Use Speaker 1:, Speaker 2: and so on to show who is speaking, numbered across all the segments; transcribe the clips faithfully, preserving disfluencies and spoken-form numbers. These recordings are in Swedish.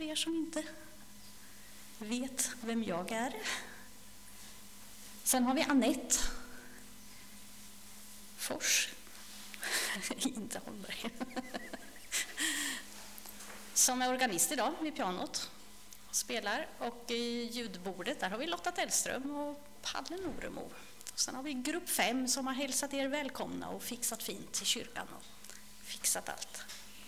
Speaker 1: er som inte vet vem jag är. Sen har vi Annette Fors. Inte Holmberg. Som är organist idag vid pianot. Spelar. Och i ljudbordet där har vi Lotta Tellström och Palle Noremo. Sen har vi grupp fem som har hälsat er välkomna och fixat fint till kyrkan och fixat allt.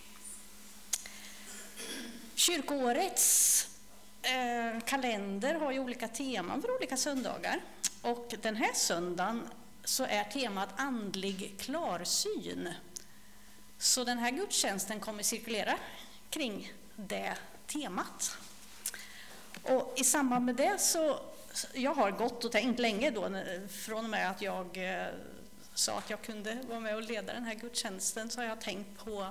Speaker 1: Kyrkoårets eh, kalender har ju olika teman för olika söndagar. Och den här söndagen så är temat andlig klarsyn. Så den här gudstjänsten kommer cirkulera kring det temat. Och i samband med det så, jag har gått och tänkt länge då, från och med att jag eh, sa att jag kunde vara med och leda den här gudstjänsten, så har jag tänkt på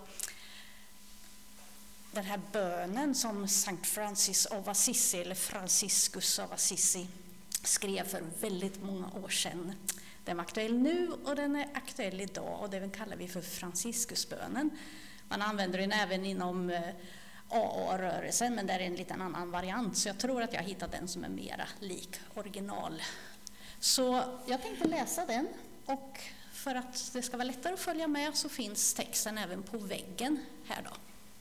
Speaker 1: den här bönen som Sankt Francis av Assisi, eller Franciscus av Assisi, skrev för väldigt många år sedan. Den är aktuell nu och den är aktuell idag, och den kallar vi för Franciscusbönen. Man använder den även inom A A-rörelsen, men det är en liten annan variant, så jag tror att jag har hittat den som är mera lik original. Så jag tänkte läsa den, och för att det ska vara lättare att följa med så finns texten även på väggen här då.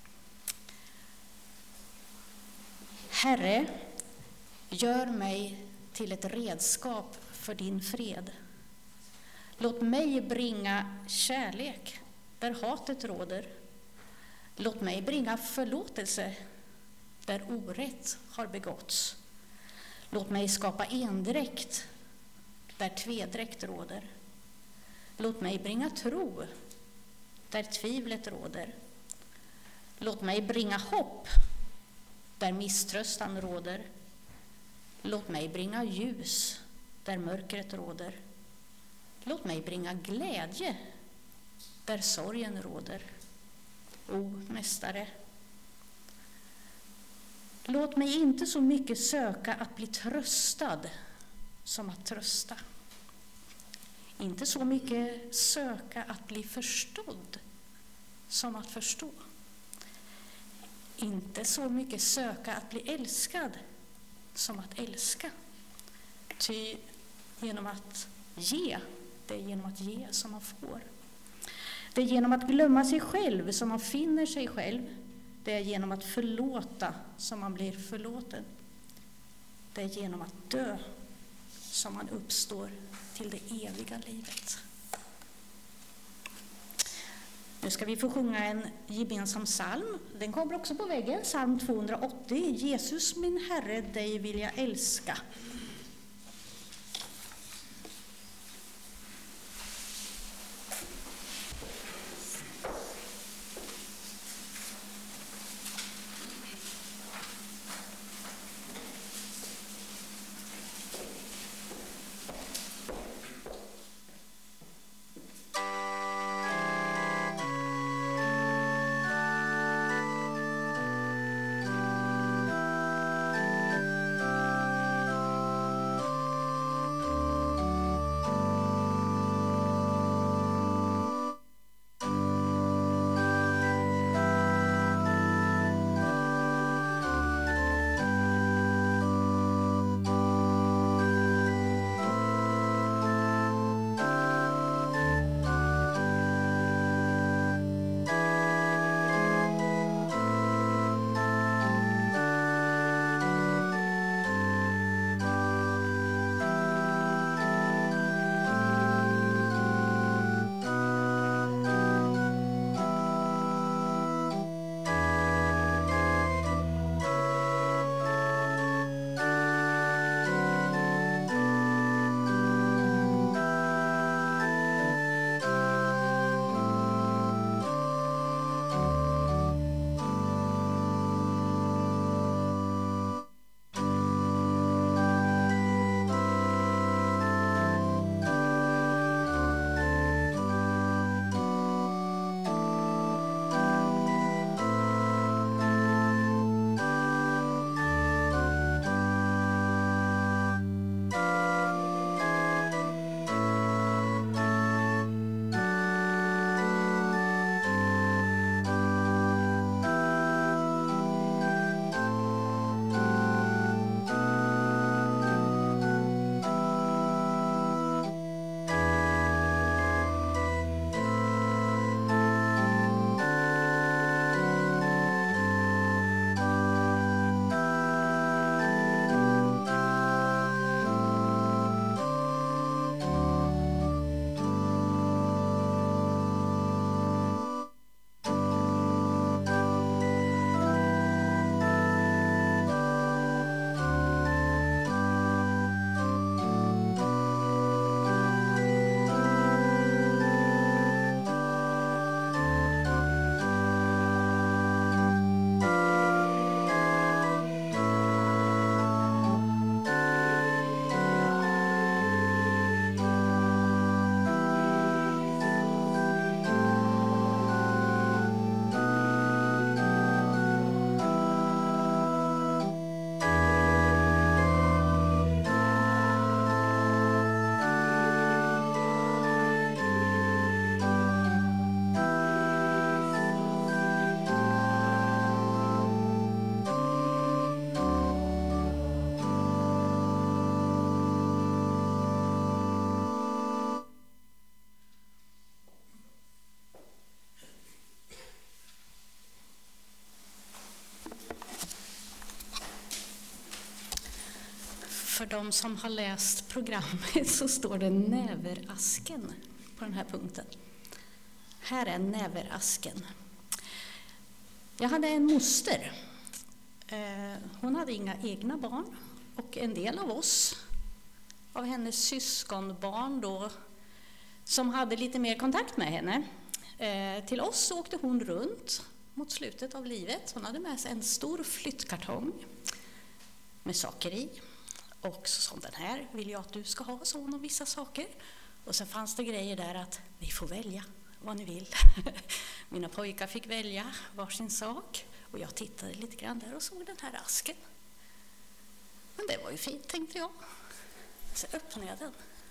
Speaker 1: Herre, gör mig till ett redskap för din fred. Låt mig bringa kärlek där hatet råder. Låt mig bringa förlåtelse där orätt har begåtts. Låt mig skapa endräkt där tvedräkt råder. Låt mig bringa tro där tvivlet råder. Låt mig bringa hopp där misströstan råder. Låt mig bringa ljus där mörkret råder. Låt mig bringa glädje där sorgen råder. O mästare, låt mig inte så mycket söka att bli tröstad som att trösta. Inte så mycket söka att bli förstådd som att förstå. Inte så mycket söka att bli älskad som att älska. Ty genom att ge, det är genom att ge som man får. Det är genom att glömma sig själv som man finner sig själv. Det är genom att förlåta som man blir förlåten. Det är genom att dö som man uppstår till det eviga livet. Nu ska vi få sjunga en gemensam psalm. Den kommer också på väggen. Psalm tvåhundraåttio. Jesus min Herre, dig vill jag älska. för de som har läst programmet så står det näverasken på den här punkten. Här är näverasken. Jag hade en moster. Hon hade inga egna barn och en del av oss, av hennes syskonbarn då, som hade lite mer kontakt med henne. Till oss åkte hon runt mot slutet av livet. Hon hade med sig en stor flyttkartong med saker i. Och som den här vill jag att du ska ha, så hon, vissa saker. Och sen fanns det grejer där att ni får välja vad ni vill. Mina pojkar fick välja varsin sak. Och jag tittade lite grann där och såg den här asken. Men det var ju fint, tänkte jag. Så öppnade jag den.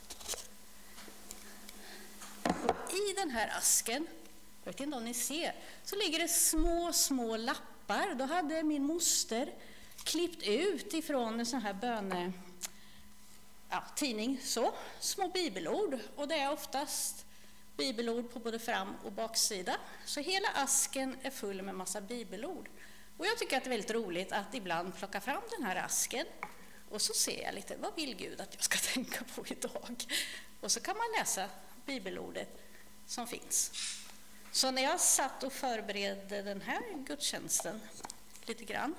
Speaker 1: Och i den här asken, jag vet inte om ni ser, så ligger det små, små lappar. Då hade min moster klippt ut ifrån en sån här böne, ja, tidning, så, små bibelord. Och det är oftast bibelord på både fram- och baksida. Så hela asken är full med massa bibelord. Och jag tycker att det är väldigt roligt att ibland plocka fram den här asken. Och så ser jag lite, vad vill Gud att jag ska tänka på idag? Och så kan man läsa bibelordet som finns. Så när jag satt och förberedde den här gudstjänsten lite grann,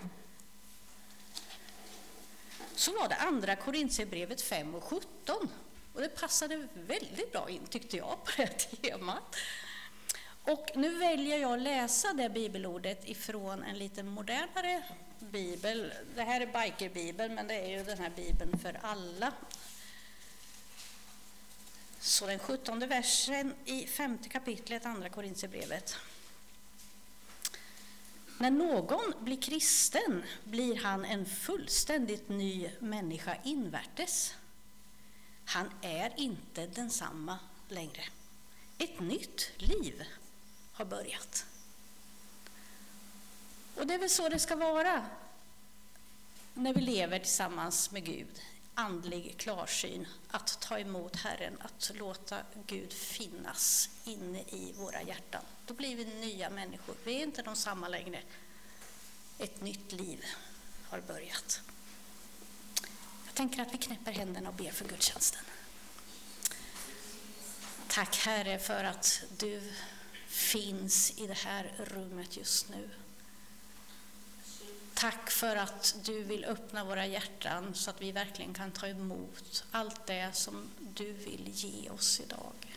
Speaker 1: så var det andra Korintierbrevet fem och sjutton. Och det passade väldigt bra in, tyckte jag, på det här temat. Och nu väljer jag att läsa det bibelordet ifrån en lite modernare bibel. Det här är Bikerbibeln, men det är ju den här bibeln för alla. Så den sjuttonde versen i femte kapitlet, andra Korintierbrevet. När någon blir kristen blir han en fullständigt ny människa invärtes. Han är inte densamma längre. Ett nytt liv har börjat. Och det är väl så det ska vara när vi lever tillsammans med Gud. Andlig klarsyn, att ta emot Herren, att låta Gud finnas inne i våra hjärtan. Då blir vi nya människor. Vi är inte de samma längre. Ett nytt liv har börjat. Jag tänker att vi knäpper händerna och ber för gudstjänsten. Tack Herre för att du finns i det här rummet just nu. Tack för att du vill öppna våra hjärtan så att vi verkligen kan ta emot allt det som du vill ge oss idag.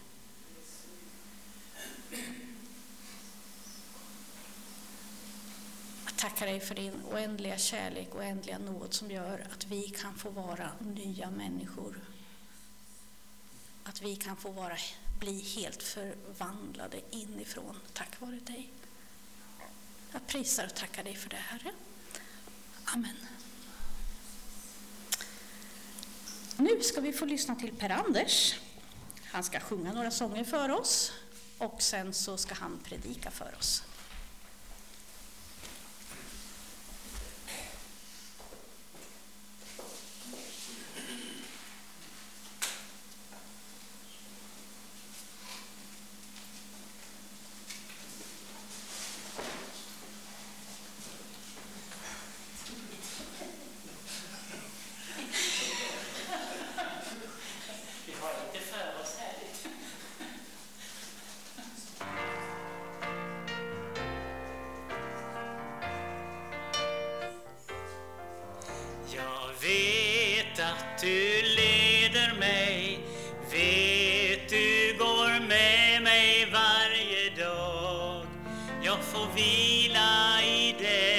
Speaker 1: Jag tackar dig för din oändliga kärlek och oändliga nåd som gör att vi kan få vara nya människor. Att vi kan få vara, bli helt förvandlade inifrån tack vare dig. Jag prisar och tackar dig för det, Herre. Amen. Nu ska vi få lyssna till Per Anders. Han ska sjunga några sånger för oss och sen så ska han predika för oss.
Speaker 2: Du leder mig, vet du går med mig varje dag. Jag får vila i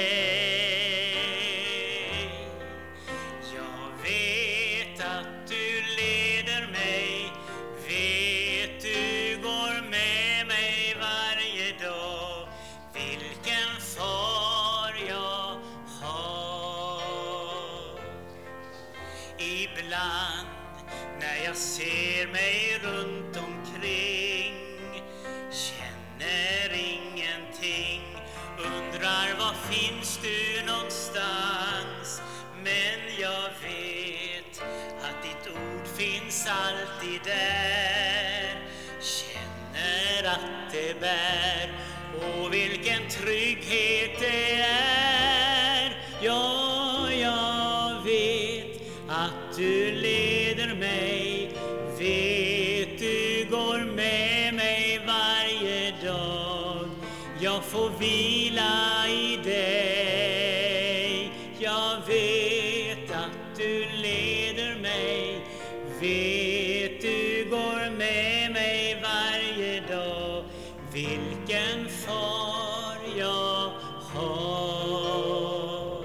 Speaker 2: dig. Jag vet att du leder mig, vet du går med mig varje dag. Vilken far jag har. Ibland när jag ser mig runt omkring, känner ingenting, undrar var finns du någonstans? Men jag vet att ditt ord finns alltid där, känner att det bär, och vilken trygghet det är. Ja, jag vet vila i dig. Jag vet att du leder mig, vet du går med mig varje dag. Vilken far jag har.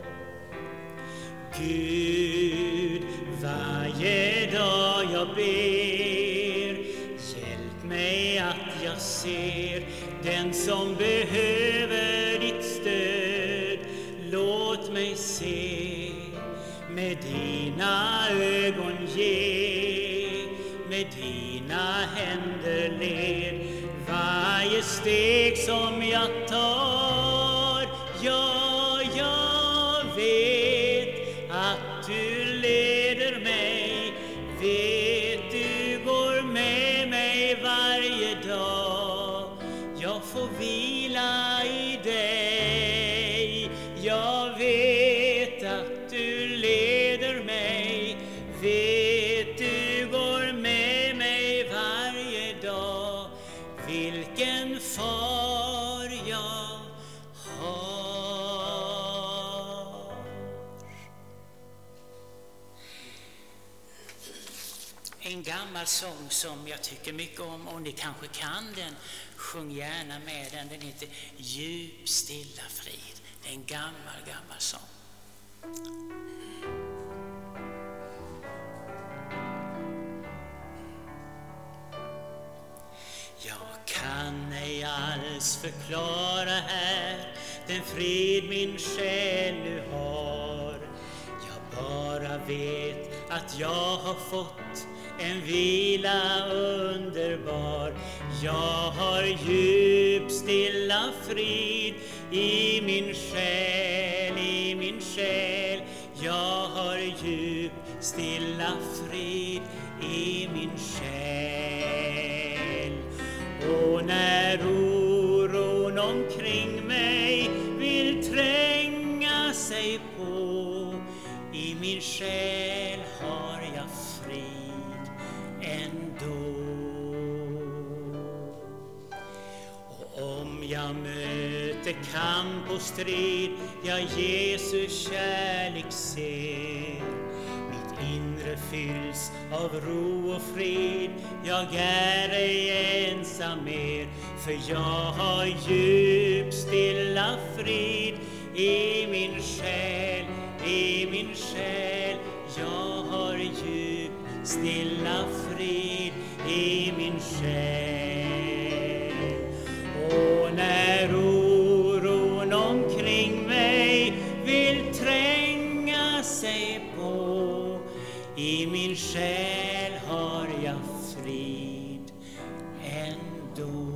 Speaker 2: Gud, varje dag jag ber, hjälp mig att jag ser den som behöver ditt stöd. Låt mig se, med dina ögon ge, med dina händer led varje steg som jag tar. Ja, jag vet att du leder mig, vet du går med mig varje dag. Jag får vila i dig, jag vet att du leder mig, vet du går med mig varje dag. Vilken far jag har. En gammal sång som jag tycker mycket om, och ni kanske kan den, sjung gärna med den. Den heter Djup stilla frid. Det är en gammal, gammal sång. Jag kan ej alls förklara här den frid min själ nu har. Jag bara vet att jag har fått en vila underbar. Jag har djup stilla frid i min själ, i min själ. Jag har djup stilla frid i min själ. Och när oron omkring mig vill tränga sig på, i min själ har jag frid ändå. Och om jag möter kamp och strid, jag Jesus kärlek ser, mitt inre fylls av ro och frid. Jag är ej ensam mer, för jag har djup stilla frid i min själ, i min själ. Jag har djup stilla frid i min själ. Och när oron omkring mig vill tränga sig på, i min själ har jag frid ändå.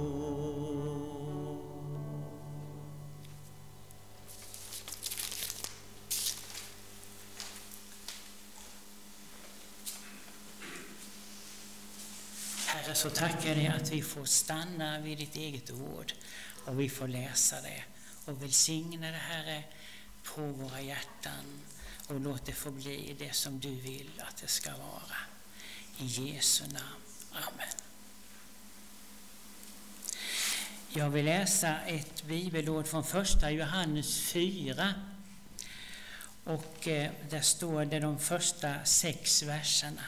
Speaker 2: Herre, så tackar jag att vi får stanna vid ditt eget ord och vi får läsa det och välsigna det, Herre, på våra hjärtan, och låt det få bli det som du vill att det ska vara. I Jesu namn. Amen. Jag vill läsa ett bibelord från första Johannes fyra. Och eh, där står det de första sex verserna.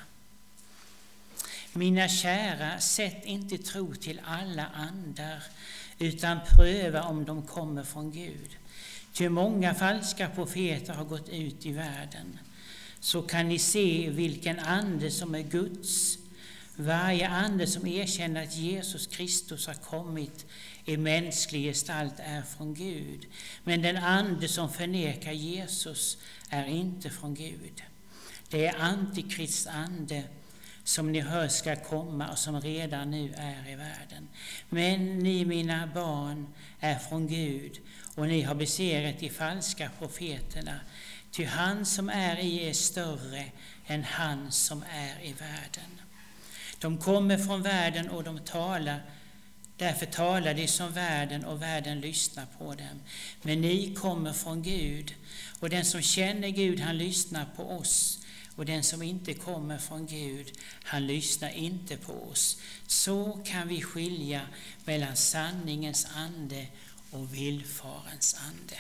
Speaker 2: Mina kära, sätt inte tro till alla andar, utan pröva om de kommer från Gud. Ty många falska profeter har gått ut i världen. Så kan ni se vilken ande som är Guds. Varje ande som erkänner att Jesus Kristus har kommit i mänsklig gestalt är från Gud. Men den ande som förnekar Jesus är inte från Gud. Det är Antikrists ande som ni hör ska komma och som redan nu är i världen. Men ni, mina barn, är från Gud, och ni har besegrat de falska profeterna. Ty han som är i är större än han som är i världen. De kommer från världen och de talar, därför talar de som världen, och världen lyssnar på dem. Men ni kommer från Gud, och den som känner Gud, han lyssnar på oss. Och den som inte kommer från Gud, han lyssnar inte på oss. Så kan vi skilja mellan sanningens ande och villfarens ande.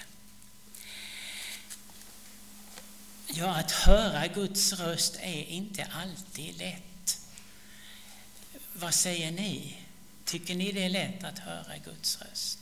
Speaker 2: Ja, att höra Guds röst är inte alltid lätt. Vad säger ni? Tycker ni det är lätt att höra Guds röst?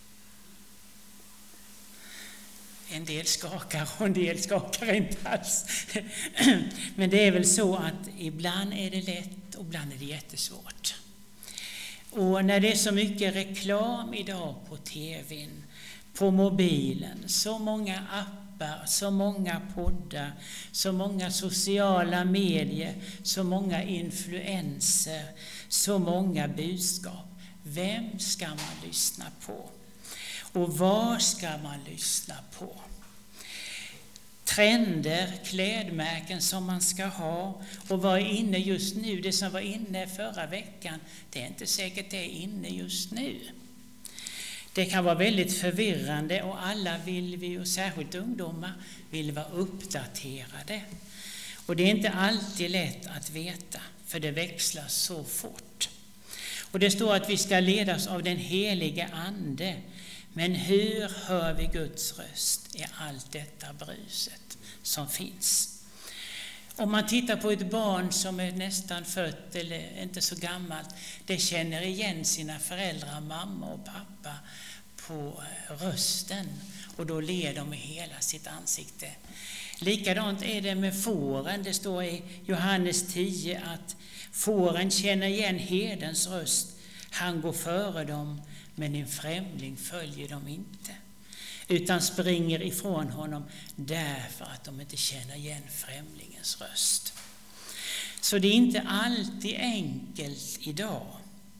Speaker 2: En del skakar och en del skakar inte alls. Men det är väl så att ibland är det lätt och ibland är det jättesvårt. Och när det är så mycket reklam idag på tvn, på mobilen, så många appar, så många poddar, så många sociala medier, så många influenser, så många budskap. Vem ska man lyssna på? Och vad ska man lyssna på? Trender, klädmärken som man ska ha och vad är inne just nu. Det som var inne förra veckan, det är inte säkert det är inne just nu. Det kan vara väldigt förvirrande och alla vill vi, och särskilt ungdomar, vill vara uppdaterade. Och det är inte alltid lätt att veta, för det växlar så fort. Och det står att vi ska ledas av den helige ande. Men hur hör vi Guds röst i allt detta bruset som finns? Om man tittar på ett barn som är nästan fött eller inte så gammalt, det känner igen sina föräldrar, mamma och pappa, på rösten, och då ler de med hela sitt ansikte. Likadant är det med fåren. Det står i Johannes tio att fåren känner igen herdens röst. Han går före dem, men en främling följer dem inte, utan springer ifrån honom därför att de inte känner igen främlingens röst. Så det är inte alltid enkelt idag.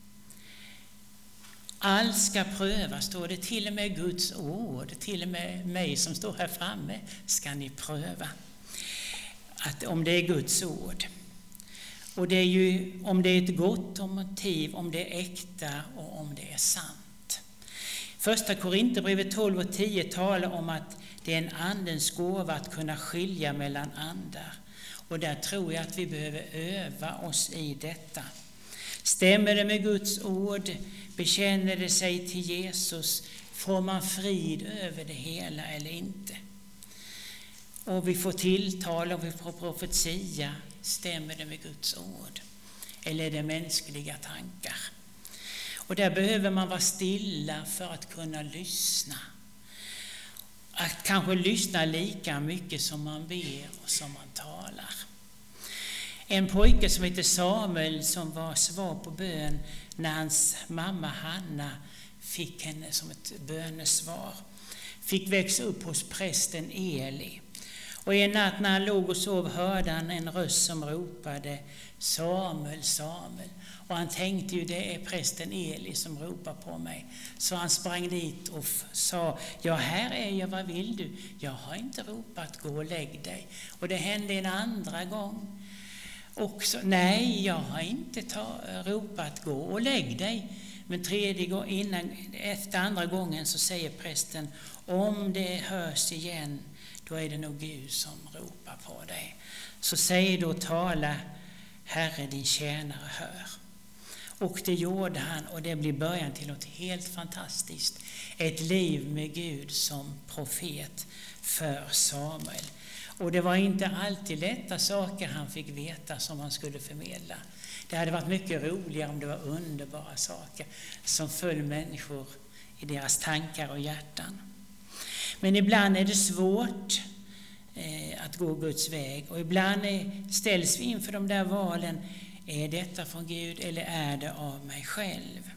Speaker 2: Allt ska prövas, står det, till och med Guds ord, till och med mig som står här framme ska ni pröva att om det är Guds ord. Och det är ju om det är ett gott motiv, om det är äkta och om det är sant. Första Korinthierbrevet tolv och tio talar om att det är en andens gåva att kunna skilja mellan andar. Och där tror jag att vi behöver öva oss i detta. Stämmer det med Guds ord? Bekänner det sig till Jesus? Får man frid över det hela eller inte? Och vi får tilltal och vi får profetia. Stämmer det med Guds ord? Eller är det mänskliga tankar? Och där behöver man vara stilla för att kunna lyssna. Att kanske lyssna lika mycket som man ber och som man talar. En pojke som heter Samuel, som var svar på bön när hans mamma Hanna fick henne som ett bönesvar, fick växa upp hos prästen Eli. Och en natt när han låg och sov hörde han en röst som ropade Samuel, Samuel. Och han tänkte ju, det är prästen Eli som ropar på mig. Så han sprang dit och sa, ja, här är jag, vad vill du? Jag har inte ropat, gå och lägg dig. Och det hände en andra gång. Också, nej, jag har inte ta, ropat, gå och lägg dig. Men tredje gången, innan, efter andra gången så säger prästen, om det hörs igen, då är det nog Gud som ropar på dig. Så säg då, tala, Herre, din tjänare hör. Och det gjorde han, och det blir början till något helt fantastiskt. Ett liv med Gud som profet för Samuel. Och det var inte alltid lätta saker han fick veta som han skulle förmedla. Det hade varit mycket roligare om det var underbara saker som föll människor i deras tankar och hjärtan. Men ibland är det svårt eh, att gå Guds väg. Och ibland är, ställs vi inför de där valen. Är detta från Gud eller är det av mig själv?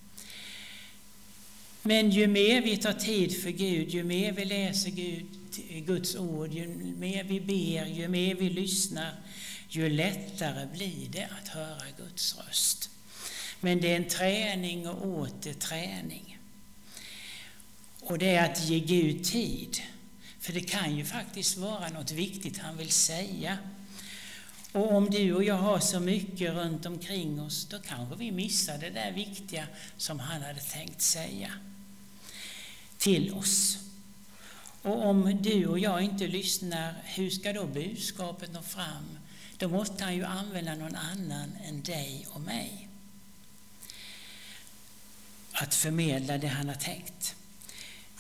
Speaker 2: Men ju mer vi tar tid för Gud, ju mer vi läser Gud, Guds ord, ju mer vi ber, ju mer vi lyssnar, ju lättare blir det att höra Guds röst. Men det är en träning och åter träning. Och det är att ge Gud tid. För det kan ju faktiskt vara något viktigt han vill säga. Och om du och jag har så mycket runt omkring oss, då kanske vi missar det där viktiga som han hade tänkt säga till oss. Och om du och jag inte lyssnar, hur ska då budskapet nå fram? Då måste han ju använda någon annan än dig och mig att förmedla det han har tänkt.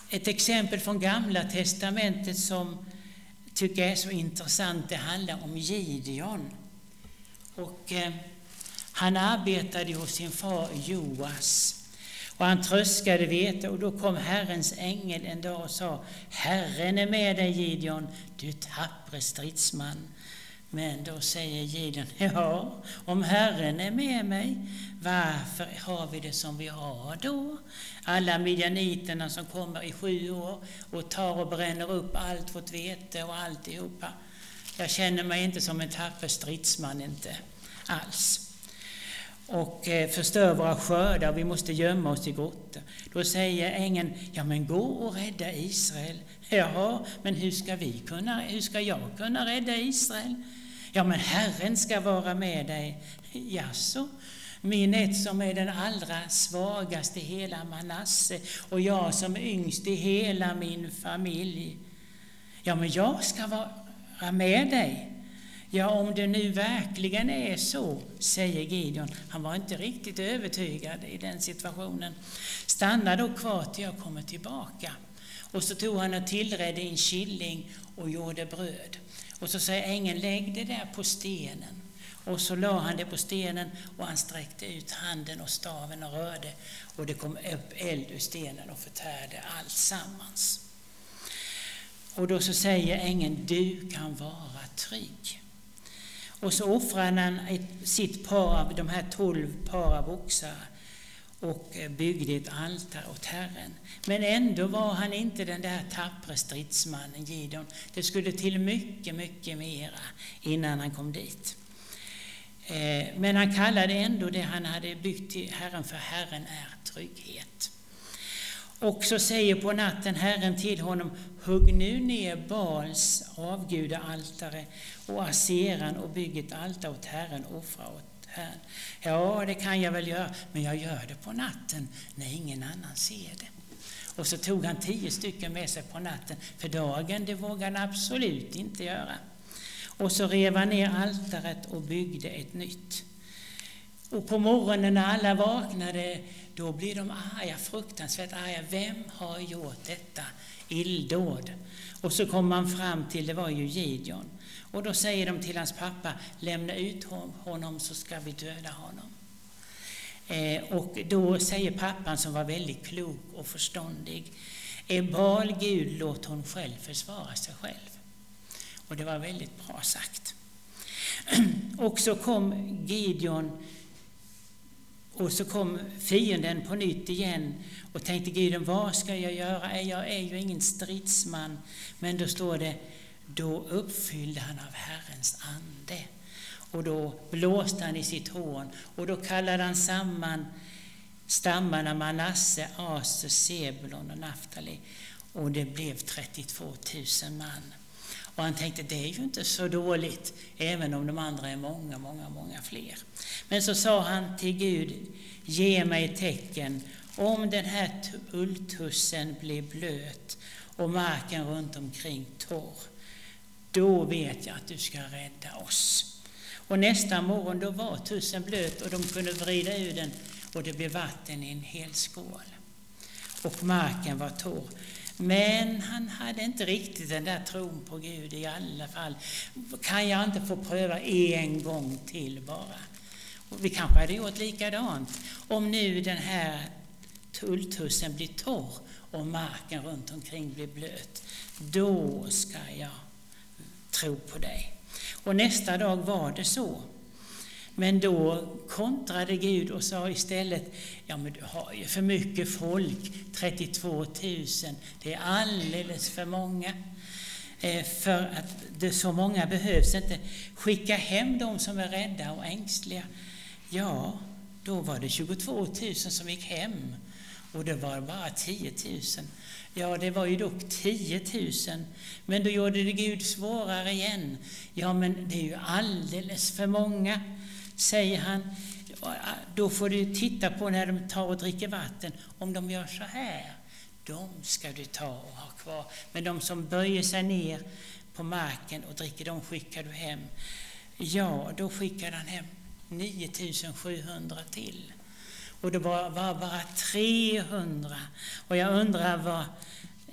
Speaker 2: Ett exempel från Gamla testamentet som tycker jag är så intressant, det handlar om Gideon. Och eh, han arbetade hos sin far Joas. Och han tröskade vete, och då kom Herrens ängel en dag och sa: Herren är med dig, Gideon, du tappre stridsman. Men då säger Gideon: ja, om Herren är med mig, varför har vi det som vi har då? Alla midjaniterna som kommer i sju år och tar och bränner upp allt vårt vete och alltihopa. Jag känner mig inte som en tapper stridsman, inte alls. Och eh, förstör våra skördar, vi måste gömma oss i grottor. Då säger ängeln: ja, men gå och rädda Israel. Ja, men hur ska vi kunna, hur ska jag kunna rädda Israel? Ja, men Herren ska vara med dig. Jaså, min ett som är den allra svagaste i hela Manasse, och jag som är yngst i hela min familj. Ja, men jag ska vara med dig. Ja, om det nu verkligen är så, säger Gideon. Han var inte riktigt övertygad i den situationen. Stanna då kvar till jag kommer tillbaka. Och så tog han och tillredde en killing och gjorde bröd. Och så säger ängeln: lägg det där på stenen. Och så la han det på stenen, och han sträckte ut handen och staven och rörde. Och det kom upp eld ur stenen och förtärde allt sammans. Och då så säger ängeln: du kan vara trygg. Och så offrade han ett, sitt par av de här tolv par av oxar och byggde ett altare åt Herren. Men ändå var han inte den där tappre stridsmannen Gideon. Det skulle till mycket, mycket mera innan han kom dit. Men han kallade ändå det han hade byggt till Herren för Herren är trygghet. Och så säger på natten Herren till honom: hugg nu ner Baals avgudaaltare och Aseran och bygg ett altare åt Herren, offra åt Herren. Ja, det kan jag väl göra, men jag gör det på natten när ingen annan ser det. Och så tog han tio stycken med sig på natten, för dagen det vågade han absolut inte göra. Och så rev han ner altaret och byggde ett nytt. Och på morgonen när alla vaknade, då blir de arga, fruktansvärt arga. Vem har gjort detta illdåd? Och så kom man fram till, det var ju Gideon. Och då säger de till hans pappa: lämna ut honom så ska vi döda honom. Eh, och då säger pappan, som var väldigt klok och förståndig: är Baal Gud, låt hon själv försvara sig själv. Och det var väldigt bra sagt. Och så kom Gideon, och så kom fienden på nytt igen och tänkte: Gideon, vad ska jag göra? Jag är ju ingen stridsman. Men då står det: då uppfyllde han av Herrens ande. Och då blåste han i sitt horn, och då kallade han samman stammarna Manasse, Aser, Sebulon och Naftali. Och det blev trettiotvå tusen man. Och han tänkte: det är ju inte så dåligt, även om de andra är många, många, många fler. Men så sa han till Gud: ge mig ett tecken. Om den här ulltussen blir blöt och marken runt omkring torr, då vet jag att du ska rädda oss. Och nästa morgon då var tussen blöt, och de kunde vrida ur den, och det blev vatten i en hel skål. Och marken var torr. Men han hade inte riktigt den där tron på Gud i alla fall. Kan jag inte få pröva en gång till bara? Och vi kanske hade gjort likadant. Om nu den här tulltussen blir torr och marken runt omkring blir blöt, då ska jag tro på dig. Och nästa dag var det så. Men då kontrade Gud och sa istället: ja, men du har ju för mycket folk, trettiotvå tusen, det är alldeles för många. Eh, för att det så många behövs inte. Skicka hem de som är rädda och ängsliga. Ja, då var det tjugotvå tusen som gick hem, och det var bara tio tusen. Ja, det var ju dock tio tusen, men då gjorde det Gud svårare igen. Ja, men det är ju alldeles för många, säger han. Då får du titta på när de tar och dricker vatten. Om de gör så här, de ska du ta och ha kvar. Men de som böjer sig ner på marken och dricker, de skickar du hem. Ja, då skickade han hem nio tusen sjuhundra till. Och det var, var bara trehundra. Och jag undrar vad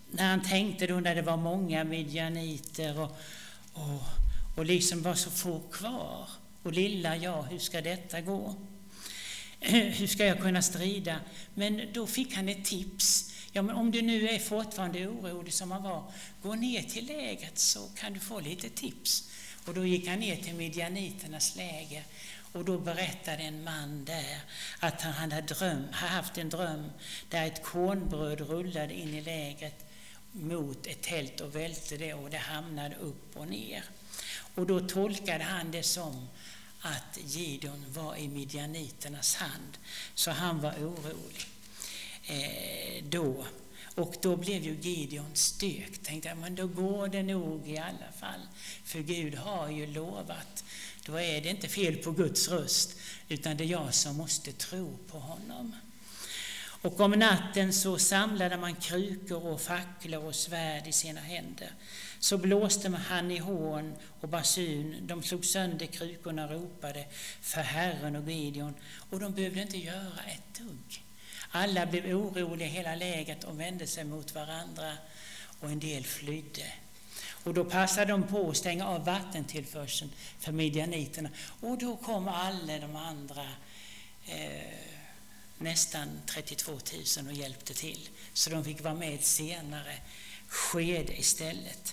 Speaker 2: när han tänkte då när det var många midjaniter och, och, och liksom var så få kvar. Och lilla jag, hur ska detta gå? Hur ska jag kunna strida? Men då fick han ett tips. Ja, men om du nu är fortfarande orolig som han var, gå ner till lägret så kan du få lite tips. Och då gick han ner till midjaniternas läger. Och då berättade en man där att han hade dröm, haft en dröm där ett kornbröd rullade in i lägret mot ett tält och välte det och det hamnade upp och ner. Och då tolkade han det som att Gideon var i midjaniternas hand. Så han var orolig eh, då. Och då blev ju Gideon styrkt. Tänkte jag, men då går det nog i alla fall. För Gud har ju lovat. Då är det inte fel på Guds röst, utan det är jag som måste tro på honom. Och om natten så samlade man krukor och facklor och svärd i sina händer. Så blåste man han i horn och basun. De slog sönder krukorna och ropade för Herren och Gideon. Och de behövde inte göra ett dugg. Alla blev oroliga i hela läget och vände sig mot varandra. Och en del flydde. Och då passade de på att stänga av vattentillförseln för midjaniterna. Och då kom alla de andra, eh, nästan trettiotvå tusen, och hjälpte till. Så de fick vara med ett senare skede istället.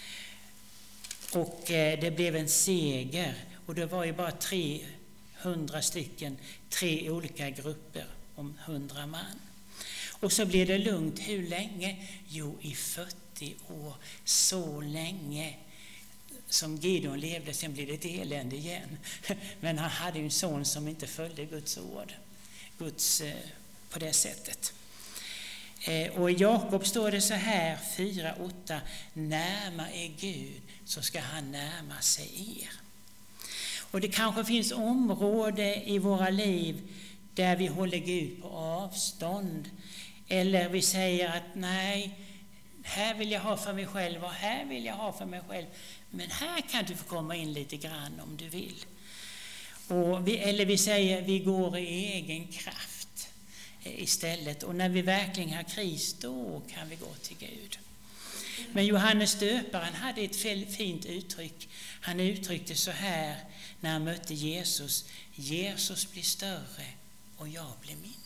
Speaker 2: Och eh, det blev en seger. Och det var ju bara trehundra stycken, tre olika grupper om hundra man. Och så blev det lugnt. Hur länge? Jo, i fyrtio år. Så länge som Gideon levde, sen blev det ett elände igen. Men han hade ju en son som inte följde Guds ord. Guds eh, på det sättet. Eh, och i Jakob står det så här, fyra åtta. Närma är Gud, så ska han närma sig er. Och det kanske finns områden i våra liv där vi håller Gud på avstånd. Eller vi säger att nej, här vill jag ha för mig själv och här vill jag ha för mig själv. Men här kan du få komma in lite grann om du vill. Och vi, eller vi säger vi går i egen kraft istället. Och när vi verkligen har kris, då kan vi gå till Gud. Men Johannes döparen hade ett fint uttryck. Han uttryckte så här när han mötte Jesus. Jesus blir större och jag blir mindre.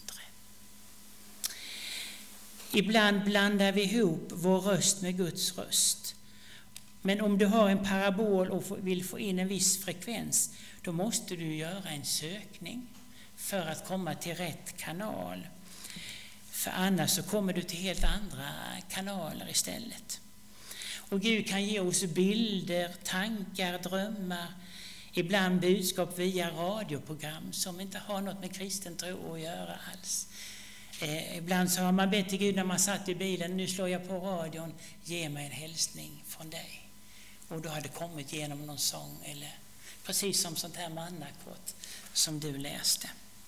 Speaker 2: Ibland blandar vi ihop vår röst med Guds röst. Men om du har en parabol och vill få in en viss frekvens, då måste du göra en sökning för att komma till rätt kanal. För annars så kommer du till helt andra kanaler istället. Och Gud kan ge oss bilder, tankar, drömmar, ibland budskap via radioprogram som inte har något med kristen tro att göra alls. Eh, ibland så har man bett till Gud när man satt i bilen, nu slår jag på radion, ge mig en hälsning från dig. Och då hade det kommit genom någon sång, eller precis som sånt här mannakort som du läste.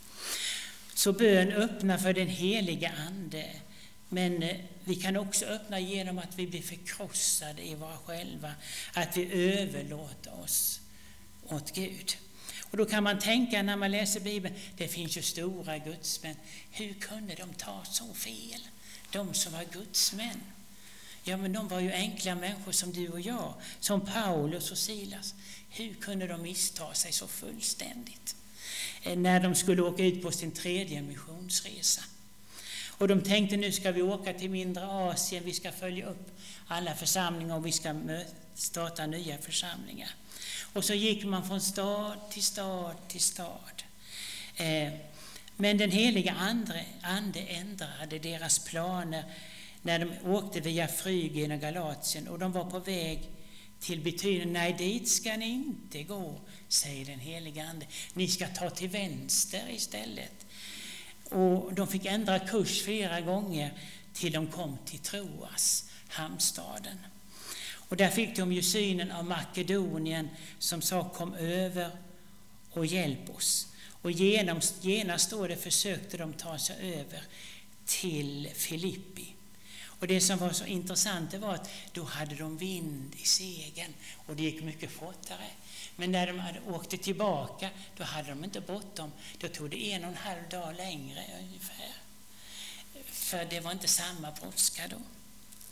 Speaker 2: Så bön öppnar för den heliga ande, men eh, vi kan också öppna genom att vi blir förkrossade i våra själva, att vi överlåter oss åt Gud. Och då kan man tänka när man läser Bibeln, det finns ju stora gudsmän. Hur kunde de ta så fel? De som var gudsmän. Ja, men de var ju enkla människor som du och jag, som Paulus och Silas. Hur kunde de missta sig så fullständigt? När de skulle åka ut på sin tredje missionsresa. Och de tänkte, nu ska vi åka till mindre Asien, vi ska följa upp alla församlingar och vi ska starta nya församlingar. Och så gick man från stad till stad till stad. Eh, men den heliga ande, ande ändrade deras planer när de åkte via Frygien och Galatien. Och de var på väg till Bithynen. Nej, dit ska ni inte gå, säger den heliga ande. Ni ska ta till vänster istället. Och de fick ändra kurs flera gånger till de kom till Troas, hamnstaden. Och där fick de ju synen av Makedonien som sa kom över och hjälp oss. Och genom, genast då det försökte de ta sig över till Filippi. Och det som var så intressant det var att då hade de vind i segern och det gick mycket fortare. Men när de hade åkte tillbaka då hade de inte bråttom. Då tog det en och en halv dag längre ungefär. För det var inte samma brådska då.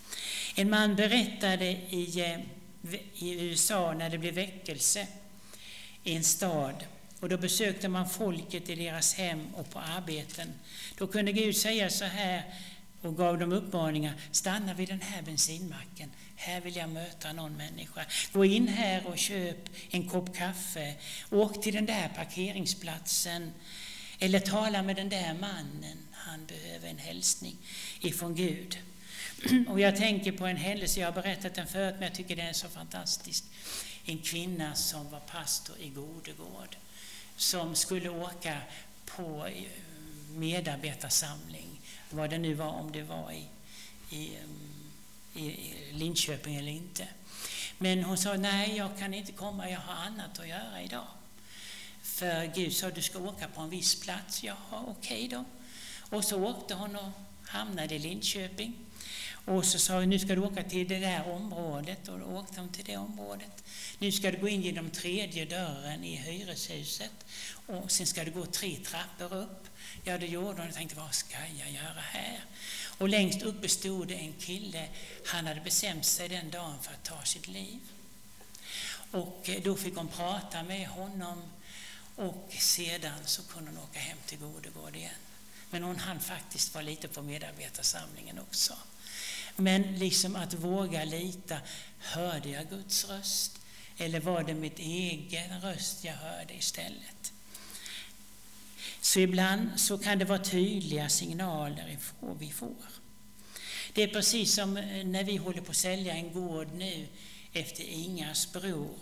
Speaker 2: En man berättade i, i U S A när det blev väckelse i en stad. Och då besökte man folket i deras hem och på arbeten. Då kunde Gud säga så här och gav dem uppmaningar. Stanna vid den här bensinmacken. Här vill jag möta någon människa. Gå in här och köp en kopp kaffe. Åk till den där parkeringsplatsen. Eller tala med den där mannen. Han behöver en hälsning ifrån Gud. Och jag tänker på en händelse, jag har berättat den förut, men jag tycker den är så fantastisk. En kvinna som var pastor i Godegård, som skulle åka på medarbetarsamling, vad det nu var, om det var i, i, i Linköping eller inte. Men hon sa, nej, jag kan inte komma, jag har annat att göra idag. För Gud sa, du ska åka på en viss plats. Jaha, okej då. Och så åkte hon och hamnade i Linköping. Och så sa hon, nu ska du åka till det där området. Och då åkte hon till det området. Nu ska du gå in genom tredje dörren i hyreshuset. Och sen ska du gå tre trappor upp. Ja, det gjorde hon och tänkte, vad ska jag göra här? Och längst uppe stod det en kille. Han hade bestämt sig den dagen för att ta sitt liv. Och då fick hon prata med honom. Och sedan så kunde hon åka hem till Godegård igen. Men hon hann faktiskt vara lite på medarbetarsamlingen också. Men liksom att våga lita, hörde jag Guds röst? Eller var det mitt egen röst jag hörde istället? Så ibland så kan det vara tydliga signaler vi får. Det är precis som när vi håller på att sälja en gård nu efter Ingas bror.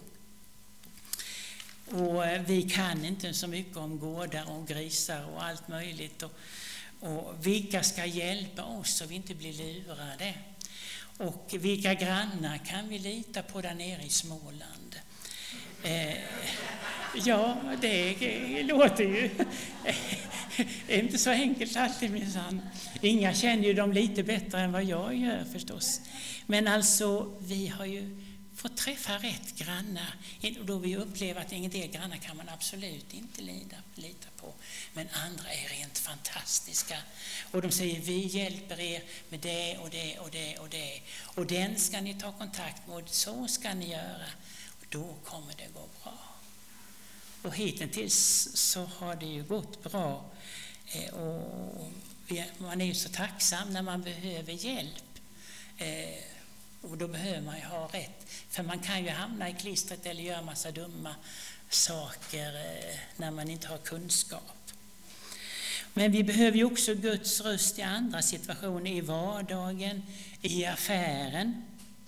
Speaker 2: Och vi kan inte så mycket om gårdar och grisar och allt möjligt. Och, och vilka ska hjälpa oss så vi inte blir lurade? Och vilka grannar kan vi lita på där nere i Småland? Eh, ja, det, det låter ju inte så enkelt alltid minsann. Inga känner ju dem lite bättre än vad jag gör förstås. Men alltså, vi har ju fått träffa rätt grannar. Då vi upplever att en del grannar kan man absolut inte lita, lita på. Men andra är rent fantastiska. Och de säger, vi hjälper er med det och det och det och det. Och den ska ni ta kontakt med, så ska ni göra. Och då kommer det gå bra. Och hittills så har det ju gått bra. Och man är ju så tacksam när man behöver hjälp. Och då behöver man ju ha rätt. För man kan ju hamna i klistret eller göra massa dumma saker när man inte har kunskap. Men vi behöver ju också Guds röst i andra situationer, i vardagen, i affären.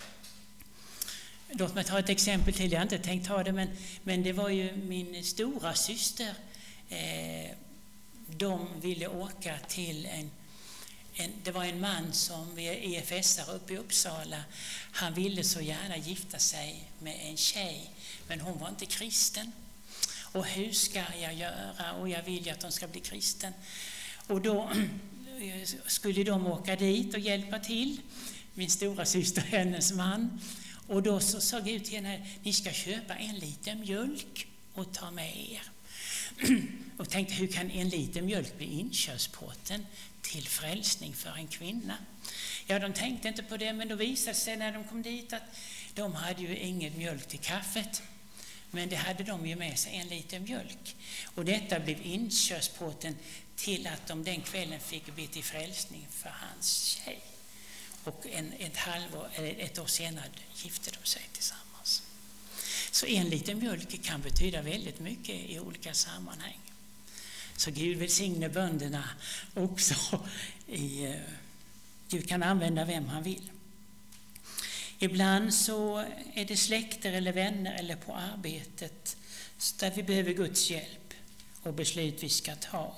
Speaker 2: Låt mig ta ett exempel till, jag har inte tänkt ta det, men, men det var ju min stora syster. Eh, de ville åka till en En, det var en man som var E F S-are uppe i Uppsala. Han ville så gärna gifta sig med en tjej, men hon var inte kristen. Och hur ska jag göra? Och jag vill ju att hon ska bli kristen. Och då skulle de åka dit och hjälpa till. Min stora syster, hennes man. Och då så sa Gud till henne, ni ska köpa en liten mjölk och ta med er. Och tänkte, hur kan en liten mjölk bli inkörsporten till frälsning för en kvinna? Ja, de tänkte inte på det, men då visade sig när de kom dit att de hade ju ingen mjölk till kaffet. Men det hade de ju med sig, en liten mjölk. Och detta blev inkörsporten till att de den kvällen fick bli till frälsning för hans tjej. Och en, ett, halvår, eller ett år senare gifte de sig tillsammans. Så en liten mjölk kan betyda väldigt mycket i olika sammanhang. Så Gud välsigne bönderna också. I, Gud kan använda vem han vill. Ibland så är det släkter eller vänner eller på arbetet där vi behöver Guds hjälp och beslut vi ska ta.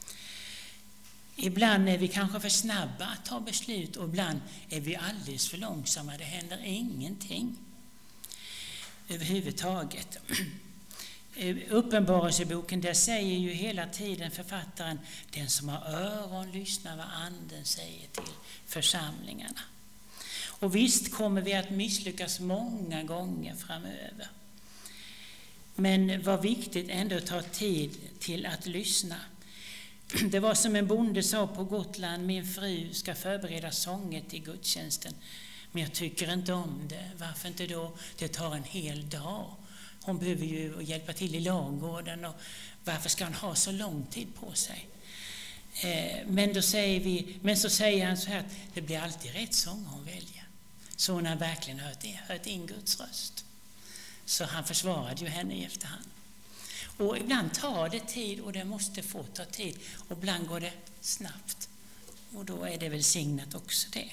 Speaker 2: Ibland är vi kanske för snabba att ta beslut och ibland är vi alldeles för långsamma. Det händer ingenting överhuvudtaget. Uppenbarelseboken, där säger ju hela tiden författaren, den som har öron lyssnar vad anden säger till församlingarna. Och visst kommer vi att misslyckas många gånger framöver. Men vad viktigt ändå att ta tid till att lyssna. Det var som en bonde sa på Gotland, min fru ska förbereda sånger till gudstjänsten. men jag tycker inte om det. Varför inte då? Det tar en hel dag. Hon behöver ju hjälpa till i lagården och varför ska han ha så lång tid på sig? Eh, men då säger vi, men så säger han så här att det blir alltid rätt sång hon väljer. Så hon har verkligen hört, hört in Guds röst. Så han försvarade ju henne i efterhand. Och ibland tar det tid och det måste få ta tid. Och ibland går det snabbt. Och då är det välsignat också det.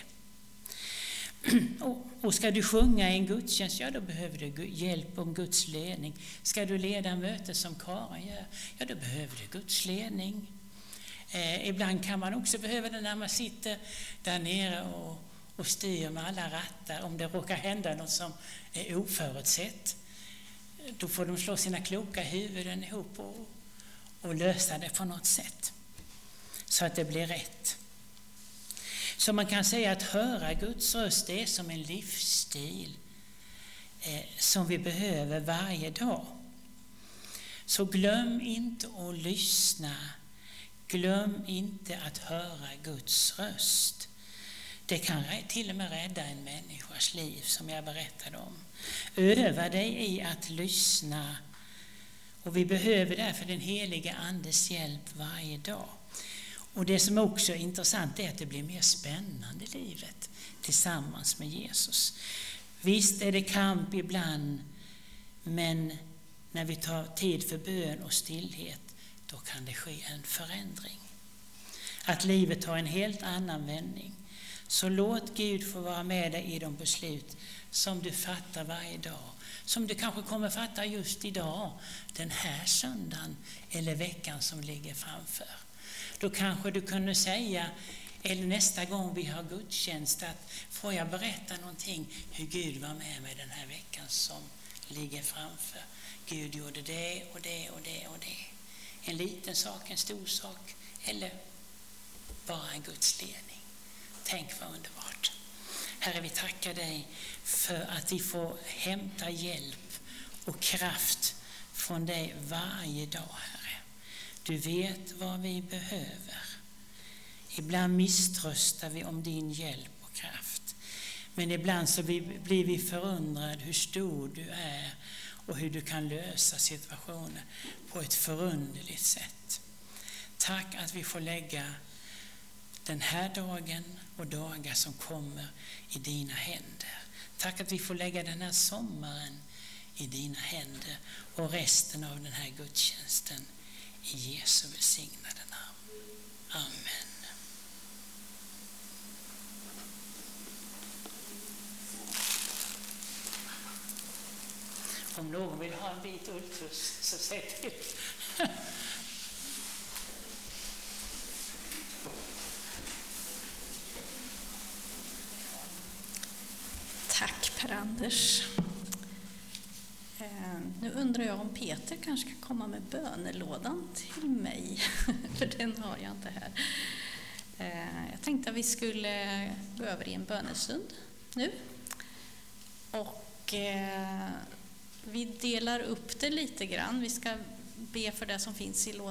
Speaker 2: Och, och ska du sjunga i en gudstjänst, ja då behöver du hjälp om Guds ledning. Ska du leda möte som Karin gör, ja då behöver du Guds ledning. Eh, ibland kan man också behöva det när man sitter där nere och, och styr med alla rattar. Om det råkar hända något som är oförutsett, då får de slå sina kloka huvuden ihop och, och lösa det på något sätt. Så att det blir rätt. Så man kan säga att höra Guds röst, det är som en livsstil eh, som vi behöver varje dag. Så glöm inte att lyssna. Glöm inte att höra Guds röst. Det kan till och med rädda en människas liv, som jag berättade om. Öva dig i att lyssna. Och vi behöver därför den heliga Andes hjälp varje dag. Och det som också är intressant är att det blir mer spännande i livet tillsammans med Jesus. Visst är det kamp ibland, men när vi tar tid för bön och stillhet, då kan det ske en förändring. Att livet tar en helt annan vändning. Så låt Gud få vara med dig i de beslut som du fattar varje dag. Som du kanske kommer fatta just idag, den här söndagen eller veckan som ligger framför. Då kanske du kunde säga, eller nästa gång vi har gudstjänst, att får jag berätta någonting hur Gud var med mig den här veckan som ligger framför. Gud gjorde det och det och det och det. En liten sak, en stor sak eller bara en Guds ledning. Tänk vad underbart. Herre, vi tackar dig för att vi får hämta hjälp och kraft från dig varje dag, Herre. Du vet vad vi behöver. Ibland misströstar vi om din hjälp och kraft. Men ibland så blir vi förundrade hur stor du är och hur du kan lösa situationer på ett förunderligt sätt. Tack att vi får lägga den här dagen och dagar som kommer i dina händer. Tack att vi får lägga den här sommaren i dina händer och resten av den här gudstjänsten i Jesu välsignade namn. Amen. Om någon vill ha en vit ulltuss så säg till.
Speaker 1: Tack Per-Anders. Eh, nu undrar jag om Peter kanske ska komma med bönelådan till mig, för den har jag inte här. Eh, jag tänkte att vi skulle gå över i en bönestund nu. Och eh, vi delar upp det lite grann. Vi ska be för det som finns i lådan.